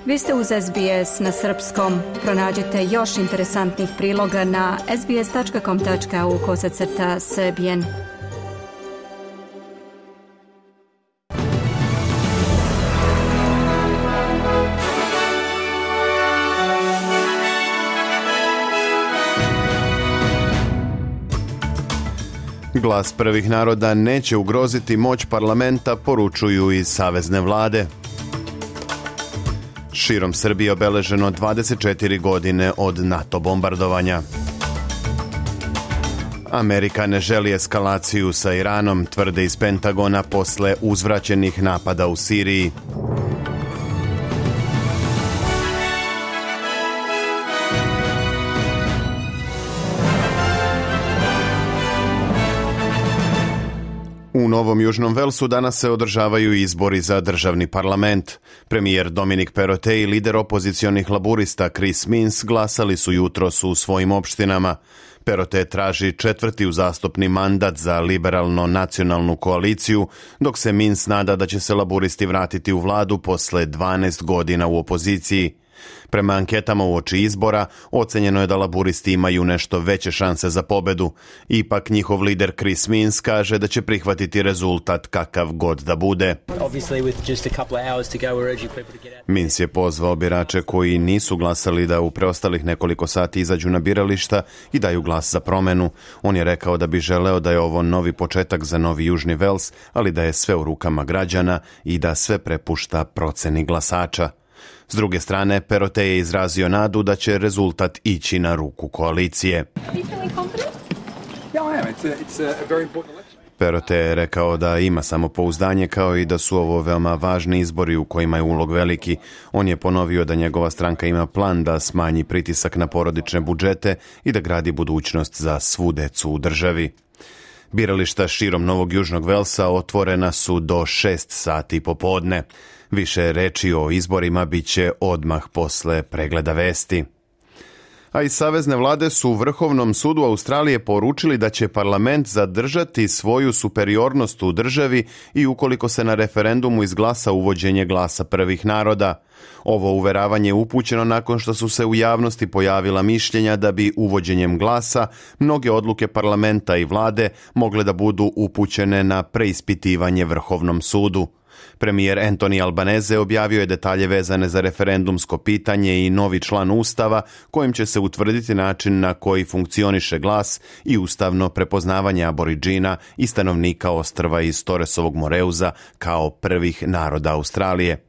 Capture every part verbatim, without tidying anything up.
Vi ste uz S B S na srpskom. Pronađite još interesantnih priloga na sbs.com.au kosacrta srbijen. Glas prvih naroda neće ugroziti moć parlamenta, poručuju iz savezne vlade. Širom Srbije obeleženo dvadeset četiri godine od NATO bombardovanja. Amerika ne želi eskalaciju sa Iranom, tvrde iz Pentagona posle uzvraćenih napada u Siriji. U Novom Južnom Velsu danas se održavaju izbori za državni parlament. Premijer Dominic Perrottet i lider opozicionih laburista Chris Minns glasali su jutros u svojim opštinama. Perrottet traži četvrti uzastopni mandat za liberalno-nacionalnu koaliciju, dok se Minns nada da će se laburisti vratiti u vladu posle dvanaest godina u opoziciji. Prema anketama uoči izbora, ocenjeno je da laburisti imaju nešto veće šanse za pobedu. Ipak njihov lider Chris Minns kaže da će prihvatiti rezultat kakav god da bude. Minns je pozvao birače koji nisu glasali da u preostalih nekoliko sati izađu na birališta i daju glas za promenu. On je rekao da bi želeo da je ovo novi početak za Novi Južni Vels, ali da je sve u rukama građana i da sve prepušta proceni glasača. S druge strane, Perrottet je izrazio nadu da će rezultat ići na ruku koalicije. Perrottet je rekao da ima samopouzdanje kao i da su ovo veoma važni izbori u kojima je ulog veliki. On je ponovio da njegova stranka ima plan da smanji pritisak na porodične budžete i da gradi budućnost za svu decu u državi. Birališta širom Novog Južnog Velsa otvorena su do šest sati popodne. Više reči o izborima bit će odmah posle pregleda vesti. A iz savezne vlade su u Vrhovnom sudu Australije poručili da će parlament zadržati svoju superiornost u državi i ukoliko se na referendumu izglasa uvođenje glasa prvih naroda. Ovo uveravanje je upućeno nakon što su se u javnosti pojavila mišljenja da bi uvođenjem glasa mnoge odluke parlamenta i vlade mogle da budu upućene na preispitivanje Vrhovnom sudu. Premijer Anthony Albanese objavio je detalje vezane za referendumsko pitanje i novi član Ustava kojim će se utvrditi način na koji funkcioniše glas i ustavno prepoznavanje aboriđina i stanovnika ostrva iz Torresovog Moreuza kao prvih naroda Australije.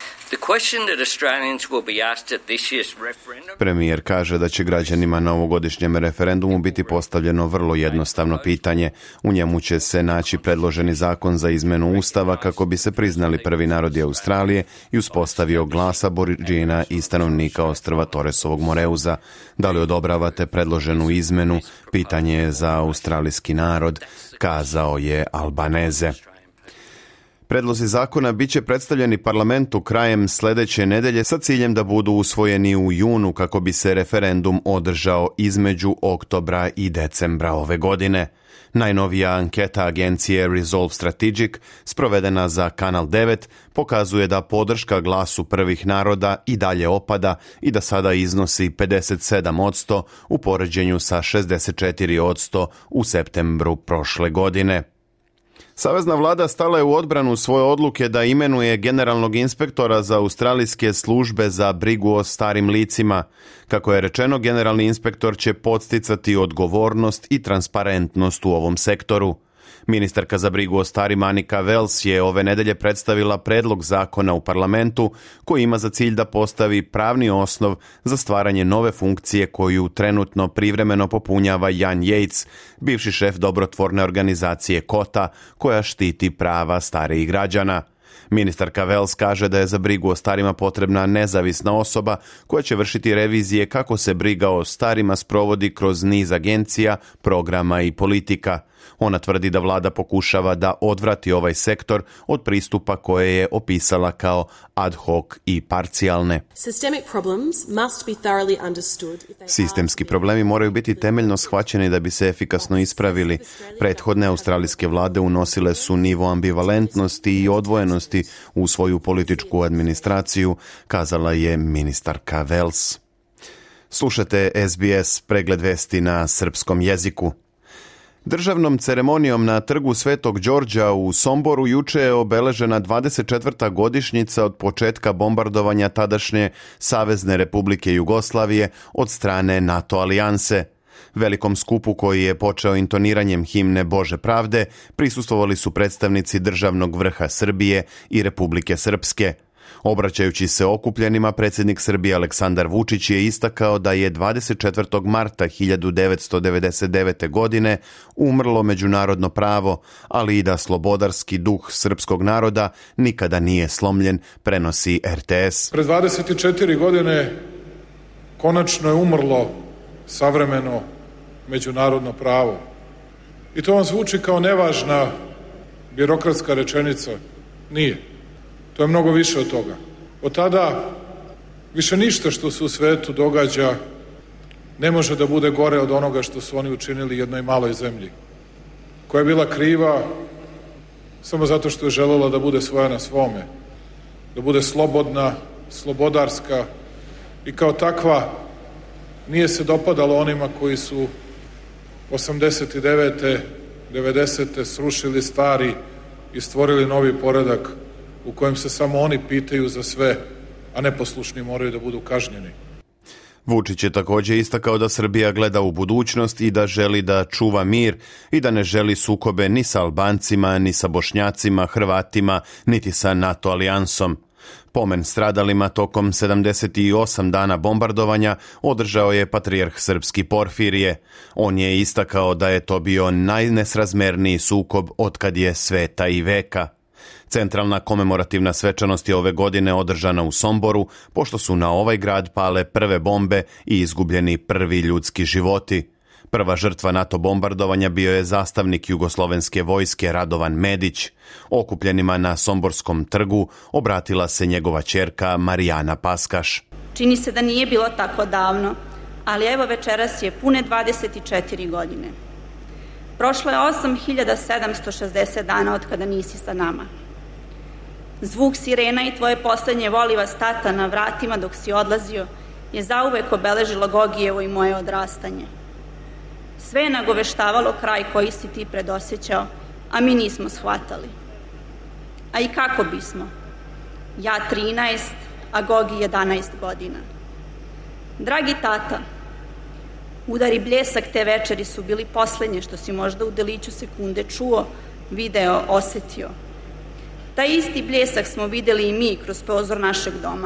Premijer kaže da će građanima na ovogodišnjem referendumu biti postavljeno vrlo jednostavno pitanje. U njemu će se naći predloženi zakon za izmenu Ustava kako bi se priznali prvi narodi Australije i uspostavio glas aboriđina i stanovnika ostrva Torresovog Moreuza. Da li odobravate predloženu izmenu? Pitanje je za australijski narod, kazao je Albanese. Predlozi zakona bit će predstavljeni parlamentu krajem sledeće nedelje sa ciljem da budu usvojeni u junu kako bi se referendum održao između oktobra i decembra ove godine. Najnovija anketa agencije Resolve Strategic, sprovedena za Kanal devet, pokazuje da podrška glasu prvih naroda i dalje opada i da sada iznosi pedeset sedam posto u poređenju sa šezdeset četiri posto u septembru prošle godine. Savezna vlada stala je u odbranu svoje odluke da imenuje generalnog inspektora za australijske službe za brigu o starim licima. Kako je rečeno, generalni inspektor će podsticati odgovornost i transparentnost u ovom sektoru. Ministarka za brigu o starima Annika Wells je ove nedelje predstavila predlog zakona u parlamentu koji ima za cilj da postavi pravni osnov za stvaranje nove funkcije koju trenutno privremeno popunjava Jan Yates, bivši šef dobrotvorne organizacije Kota koja štiti prava starijih građana. Ministarka Wells kaže da je za brigu o starima potrebna nezavisna osoba koja će vršiti revizije kako se briga o starima sprovodi kroz niz agencija, programa i politika. Ona tvrdi da vlada pokušava da odvrati ovaj sektor od pristupa koje je opisala kao ad hoc i parcijalne. Sistemski problemi moraju biti temeljno shvaćeni da bi se efikasno ispravili. Prethodne australijske vlade unosile su nivo ambivalentnosti i odvojenosti budućnosti u svoju političku administraciju, kazala je ministarka Vels. Slušate S B S pregled vesti na srpskom jeziku. Državnom ceremonijom na trgu Svetog Đorđa u Somboru juče je obeležena dvadeset četvrta godišnjica od početka bombardovanja tadašnje Savezne Republike Jugoslavije od strane NATO alijanse. Velikom skupu koji je počeo intoniranjem himne Bože pravde prisustvovali su predstavnici državnog vrha Srbije i Republike Srpske. Obraćajući se okupljenima, predsjednik Srbije Aleksandar Vučić je istakao da je dvadeset četvrtog marta hiljadu devetsto devedeset devete. godine umrlo međunarodno pravo, ali i da slobodarski duh srpskog naroda nikada nije slomljen, prenosi R T S. Pred dvadeset četiri godine konačno je umrlo savremeno međunarodno pravo. I to vam zvuči kao nevažna birokratska rečenica. Nije. To je mnogo više od toga. Od tada više ništa što se u svetu događa ne može da bude gore od onoga što su oni učinili jednoj maloj zemlji, koja je bila kriva samo zato što je želela da bude svoja na svome, da bude slobodna, slobodarska i kao takva nije se dopadalo onima koji su osamdeset devete. devedesete. srušili stari i stvorili novi poredak u kojem se samo oni pitaju za sve, a neposlušni moraju da budu kažnjeni. Vučić je također istakao da Srbija gleda u budućnost i da želi da čuva mir i da ne želi sukobe ni sa Albancima, ni sa Bošnjacima, Hrvatima, niti sa NATO alijansom. Pomen stradalima tokom sedamdeset osam dana bombardovanja održao je patrijarh srpski Porfirije. On je istakao da je to bio najnesrazmerniji sukob otkad je sveta i veka. Centralna komemorativna svečanost je ove godine održana u Somboru, pošto su na ovaj grad pale prve bombe i izgubljeni prvi ljudski životi. Prva žrtva NATO bombardovanja bio je zastavnik jugoslovenske vojske Radovan Medić. Okupljenima na Somborskom trgu obratila se njegova ćerka Marijana Paskaš. Čini se da nije bilo tako davno, ali evo večeras je pune dvadeset četiri godine. Prošlo je osam hiljada sedamsto šezdeset dana od kada nisi sa nama. Zvuk sirena i tvoje poslednje voli vas tata na vratima dok si odlazio je zauvek obeležilo Gogijevo i moje odrastanje. Sve je nagoveštavalo kraj koji si ti predosjećao, a mi nismo shvatali. A i kako bismo? Ja trinaest, a Gogi jedanaest godina. Dragi tata, udari bljesak te večeri su bili posljednje što si možda u deliću sekunde čuo, video, osetio. Taj isti bljesak smo vidjeli i mi kroz prozor našeg doma.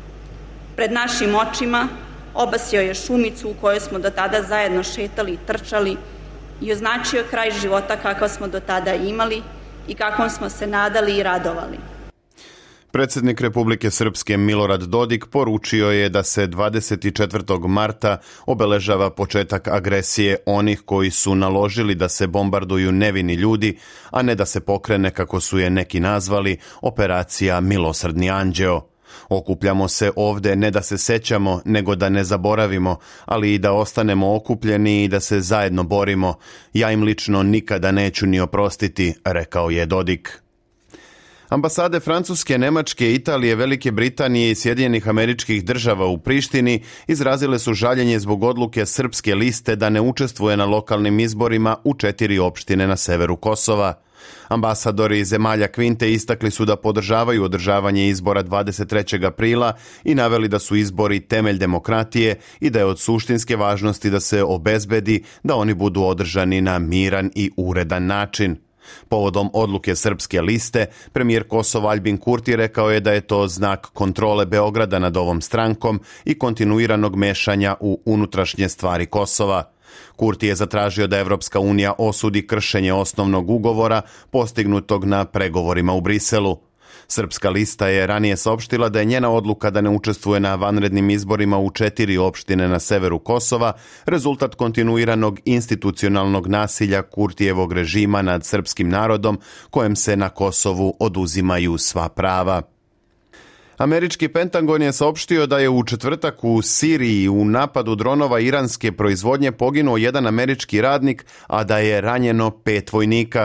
Pred našim očima obasio je šumicu u kojoj smo do tada zajedno šetali i trčali i označio kraj života kakav smo do tada imali i kakvom smo se nadali i radovali. Predsjednik Republike Srpske Milorad Dodik poručio je da se dvadeset četvrtog marta obeležava početak agresije onih koji su naložili da se bombarduju nevini ljudi, a ne da se pokrene, kako su je neki nazvali, operacija Milosrdni anđeo. Okupljamo se ovde ne da se sećamo, nego da ne zaboravimo, ali i da ostanemo okupljeni i da se zajedno borimo. Ja im lično nikada neću ni oprostiti, rekao je Dodik. Ambasade Francuske, Nemačke, Italije, Velike Britanije i Sjedinjenih Američkih Država u Prištini izrazile su žaljenje zbog odluke Srpske liste da ne učestvuje na lokalnim izborima u četiri opštine na severu Kosova. Ambasadori zemalja Kvinte istakli su da podržavaju održavanje izbora dvadeset trećeg aprila i naveli da su izbori temelj demokratije i da je od suštinske važnosti da se obezbedi da oni budu održani na miran i uredan način. Povodom odluke Srpske liste, premijer Kosova Aljbin Kurti rekao je da je to znak kontrole Beograda nad ovom strankom i kontinuiranog mešanja u unutrašnje stvari Kosova. Kurti je zatražio da Evropska unija osudi kršenje osnovnog ugovora postignutog na pregovorima u Briselu. Srpska lista je ranije saopštila da je njena odluka da ne učestvuje na vanrednim izborima u četiri opštine na severu Kosova rezultat kontinuiranog institucionalnog nasilja Kurtijevog režima nad srpskim narodom, kojem se na Kosovu oduzimaju sva prava. Američki Pentagon je saopštio da je u četvrtak u Siriji u napadu dronova iranske proizvodnje poginuo jedan američki radnik, a da je ranjeno pet vojnika.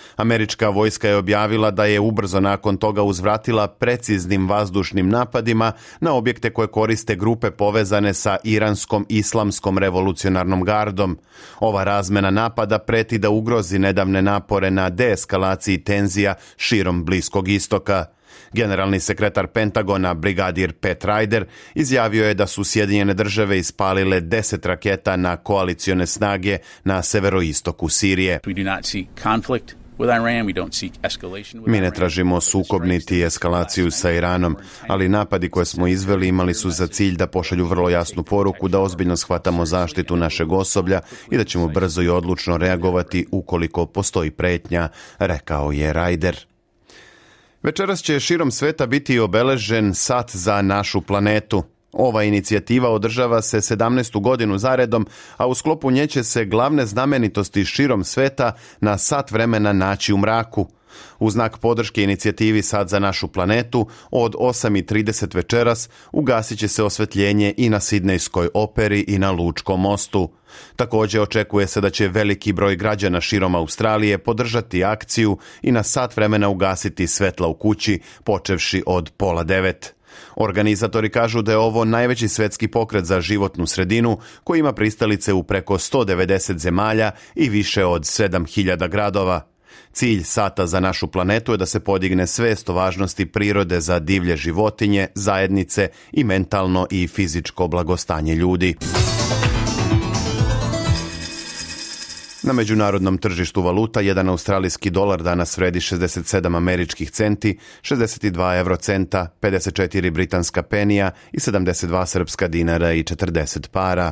Američka vojska je objavila da je ubrzo nakon toga uzvratila preciznim vazdušnim napadima na objekte koje koriste grupe povezane sa iranskom islamskom revolucionarnom gardom. Ova razmena napada preti da ugrozi nedavne napore na deeskalaciji tenzija širom Bliskog istoka. Generalni sekretar Pentagona, brigadir Pat Ryder, izjavio je da su Sjedinjene države ispalile deset raketa na koalicione snage na severoistoku Sirije. Mi ne tražimo sukob niti eskalaciju sa Iranom, ali napadi koje smo izveli imali su za cilj da pošalju vrlo jasnu poruku da ozbiljno shvatamo zaštitu našeg osoblja i da ćemo brzo i odlučno reagovati ukoliko postoji pretnja, rekao je Ryder. Večeras će širom sveta biti obeležen sat za našu planetu. Ova inicijativa održava se sedamnaestu godinu zaredom, a u sklopu nje će se glavne znamenitosti širom sveta na sat vremena naći u mraku. U znak podrške inicijativi Sat za našu planetu, od osam i trideset večeras ugasit će se osvetljenje i na Sidnejskoj operi i na Lučkom mostu. Također očekuje se da će veliki broj građana širom Australije podržati akciju i na sat vremena ugasiti svetla u kući, počevši od pola devet. Organizatori kažu da je ovo najveći svetski pokret za životnu sredinu koji ima pristalice u preko sto devedeset zemalja i više od sedam hiljada gradova. Cilj Sata za našu planetu je da se podigne svest o važnosti prirode za divlje životinje, zajednice i mentalno i fizičko blagostanje ljudi. Na međunarodnom tržištu valuta jedan australijski dolar danas vredi šezdeset sedam američkih centi, šezdeset dva eurocenta, pedeset četiri britanska penija i sedamdeset dva srpska dinara i četrdeset para.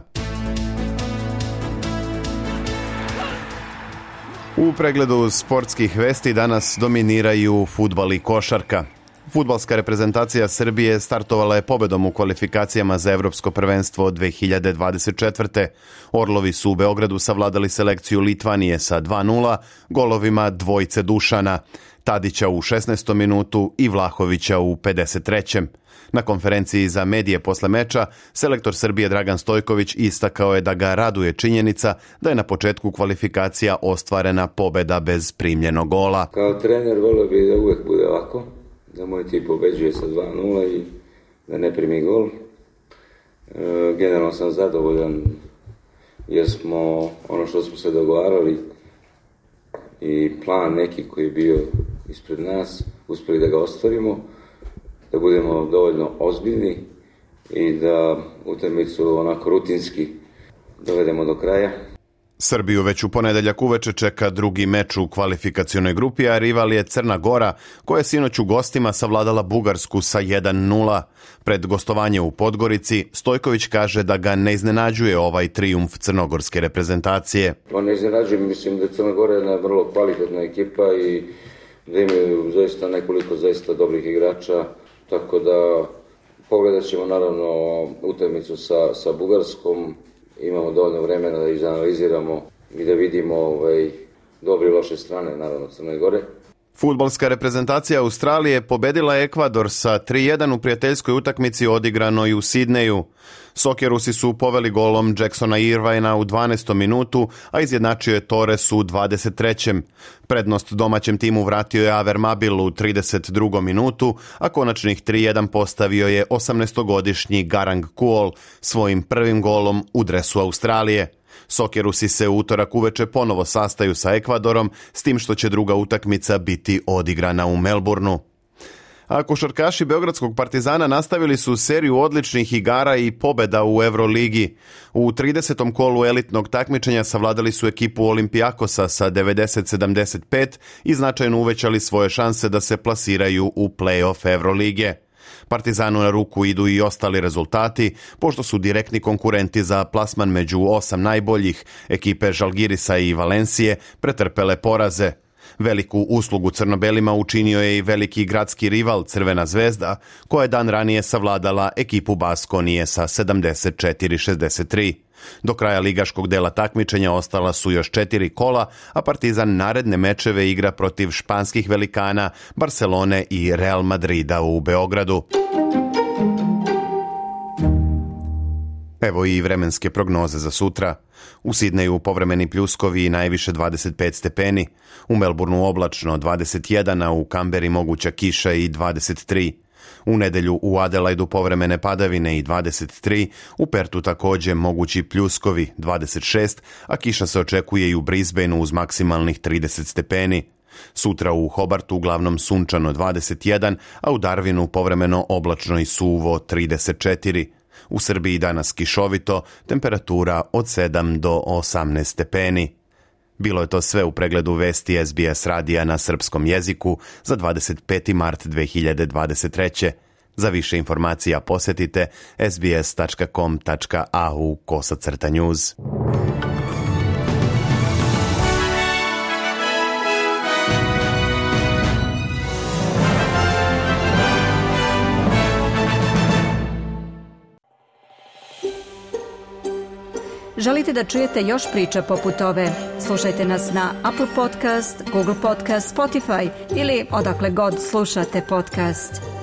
U pregledu sportskih vesti danas dominiraju fudbal i košarka. Fudbalska reprezentacija Srbije startovala je pobedom u kvalifikacijama za Evropsko prvenstvo dve hiljade dvadeset četvrte. Orlovi su u Beogradu savladali selekciju Litvanije sa dva nula, golovima dvojce Dušana, Tadića u šesnaestom minutu i Vlahovića u pedeset trećem. Na konferenciji za medije posle meča, selektor Srbije Dragan Stojković istakao je da ga raduje činjenica da je na početku kvalifikacija ostvarena pobeda bez primljenog gola. Kao trener volio bi da uvek bude ovako, da moj tim pobeđuje sa dva nula i da ne primi gol. E, generalno sam zadovoljan jer smo ono što smo se dogovarali i plan neki koji je bio ispred nas, uspjeli da ga ostvarimo, da budemo dovoljno ozbiljni i da utakmicu onako rutinski dovedemo do kraja. Srbiju već u ponedeljak uveče čeka drugi meč u kvalifikacionoj grupi, a rival je Crna Gora, koja je sinoć u gostima savladala Bugarsku sa jedan nula. Pred gostovanje u Podgorici, Stojković kaže da ga ne iznenađuje ovaj trijumf crnogorske reprezentacije. Pa ne iznenađuje, mislim da Crna Gora je jedna vrlo kvalitetna ekipa i da imaju zaista nekoliko zaista dobrih igrača, tako da pogledat ćemo naravno utakmicu sa, sa Bugarskom. Imamo dovoljno vremena da izanaliziramo i da vidimo ovaj, dobre i loše strane, naravno, Crne Gore. Fudbalska reprezentacija Australije pobedila je Ekvador sa tri jedan u prijateljskoj utakmici odigranoj u Sidneju. Sokerusi su poveli golom Jacksona Irvina u dvanaestom minutu, a izjednačio je Torres u dvadeset trećem. Prednost domaćem timu vratio je Aver Mabil u trideset drugom minutu, a konačnih tri jedan postavio je osamnaestogodišnji Garang Kuol svojim prvim golom u dresu Australije. Sokerusi se u utorak uveče ponovo sastaju sa Ekvadorom, s tim što će druga utakmica biti odigrana u Melbourneu. A košarkaši Beogradskog Partizana nastavili su seriju odličnih igara i pobeda u Euroligi. U tridesetom kolu elitnog takmičenja savladali su ekipu Olimpijakosa sa devedeset sedamdeset pet i značajno uvećali svoje šanse da se plasiraju u play-off Eurolige. Partizanu na ruku idu i ostali rezultati, pošto su direktni konkurenti za plasman među osam najboljih. Ekipe Žalgirisa i Valencije pretrpele poraze. Veliku uslugu crnobelima učinio je i veliki gradski rival Crvena zvezda, koja je dan ranije savladala ekipu Baskonije sa sedamdeset četiri šezdeset tri. Do kraja ligaškog dela takmičenja ostala su još četiri kola, a Partizan naredne mečeve igra protiv španskih velikana Barcelone i Real Madrida u Beogradu. Evo i vremenske prognoze za sutra. U Sidneju povremeni pljuskovi i najviše dvadeset pet stepeni, u Melbourneu oblačno dvadeset jedan, a u Kamberi moguća kiša i dvadeset tri. U nedelju u Adelaidu povremene padavine i dvadeset tri, u Pertu također mogući pljuskovi dvadeset šest, a kiša se očekuje i u Brisbaneu uz maksimalnih trideset stepeni. Sutra u Hobartu uglavnom sunčano dvadeset jedan, a u Darwinu povremeno oblačno i suvo trideset četiri. U Srbiji danas kišovito, temperatura od sedam do osamnaest stepeni. Bilo je to sve u pregledu vesti S B S radija na srpskom jeziku za dvadeset peti mart dve hiljade dvadeset treće. Za više informacija posjetite sbs tačka com tačka a u kosacrta news. Želite da čujete još priča poput ove? Slušajte nas na Apple Podcast, Google Podcast, Spotify ili odakle god slušate podcast.